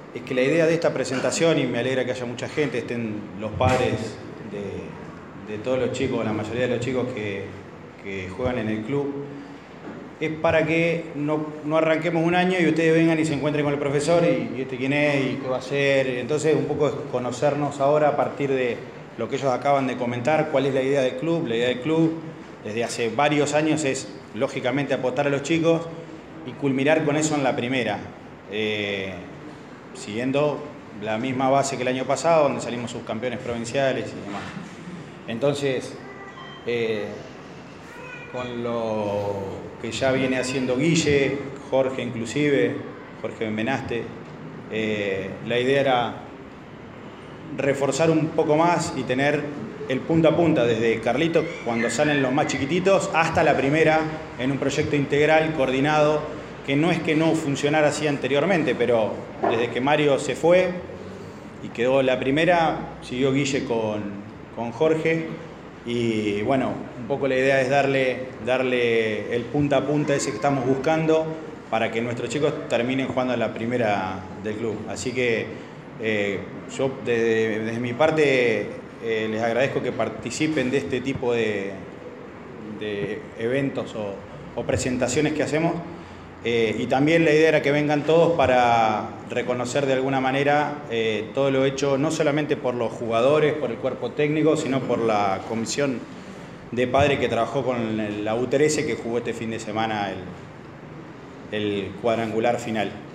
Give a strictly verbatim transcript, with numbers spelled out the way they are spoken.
es que la idea de esta presentación, y me alegra que haya mucha gente, estén los padres de, de todos los chicos, la mayoría de los chicos que, que juegan en el club, es para que no, no arranquemos un año y ustedes vengan y se encuentren con el profesor y, y este quién es y qué va a hacer. Entonces un poco es conocernos ahora a partir de lo que ellos acaban de comentar, cuál es la idea del club. La idea del club desde hace varios años es lógicamente apostar a los chicos y culminar con eso en la primera, eh, siguiendo la misma base que el año pasado, donde salimos subcampeones provinciales y demás. Entonces, eh, con lo que ya viene haciendo Guille, Jorge inclusive, Jorge Benvenaste, eh, la idea era reforzar un poco más y tener el punta a punta, desde Carlitos, cuando salen los más chiquititos, hasta la primera, en un proyecto integral, coordinado, que no es que no funcionara así anteriormente, pero desde que Mario se fue y quedó la primera, siguió Guille con, con Jorge, y bueno, un poco la idea es darle, darle el punta a punta ese que estamos buscando para que nuestros chicos terminen jugando en la primera del club. Así que eh, yo desde, desde mi parte eh, les agradezco que participen de este tipo de, de eventos o, o presentaciones que hacemos. Eh, y también la idea era que vengan todos para reconocer de alguna manera eh, todo lo hecho, no solamente por los jugadores, por el cuerpo técnico, sino por la comisión de padres que trabajó con la U trece, que jugó este fin de semana el, el cuadrangular final.